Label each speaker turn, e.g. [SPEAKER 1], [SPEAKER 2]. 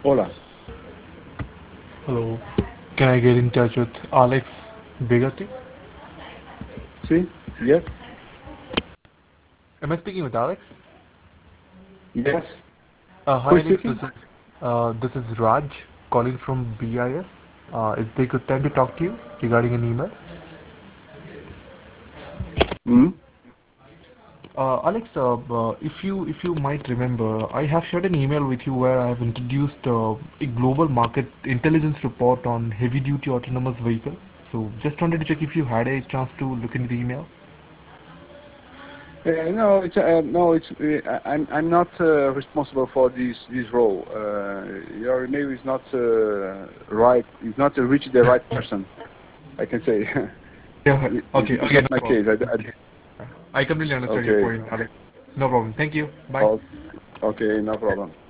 [SPEAKER 1] Hola.
[SPEAKER 2] Hello. Can I get in touch with Alex Bigati?
[SPEAKER 1] Sí, yes,
[SPEAKER 2] Am I speaking with Alex?
[SPEAKER 1] yes. Who
[SPEAKER 2] Hi
[SPEAKER 1] is
[SPEAKER 2] Alex,
[SPEAKER 1] speaking?
[SPEAKER 2] this is Raj calling from BIS. Is there a good time to talk to you regarding an email?
[SPEAKER 1] Mm?
[SPEAKER 2] Alex, if you might remember, I have shared an email with you where I have introduced a global market intelligence report on heavy duty autonomous vehicle. So just wanted to check if you had a chance to look into the email.
[SPEAKER 1] I'm not responsible for this role. Your email is not right. It's not reach the right person. I can say
[SPEAKER 2] Yeah. Okay.
[SPEAKER 1] it's
[SPEAKER 2] Okay.
[SPEAKER 1] not
[SPEAKER 2] No
[SPEAKER 1] my case.
[SPEAKER 2] problem. I completely understand your
[SPEAKER 1] Okay.
[SPEAKER 2] point, Alex. No problem. Thank you. Bye.
[SPEAKER 1] Oh, okay. No problem.